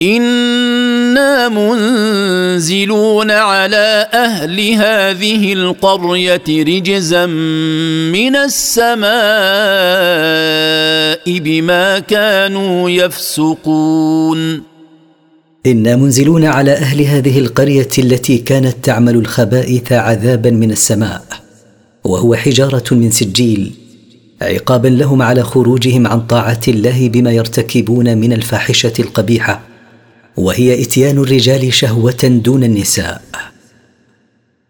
إنا منزلون على أهل هذه القرية رجزا من السماء بما كانوا يفسقون. إنا منزلون على أهل هذه القرية التي كانت تعمل الخبائث عذابا من السماء، وهو حجارة من سجيل، عقابا لهم على خروجهم عن طاعة الله بما يرتكبون من الفاحشة القبيحة، وهي إتيان الرجال شهوة دون النساء.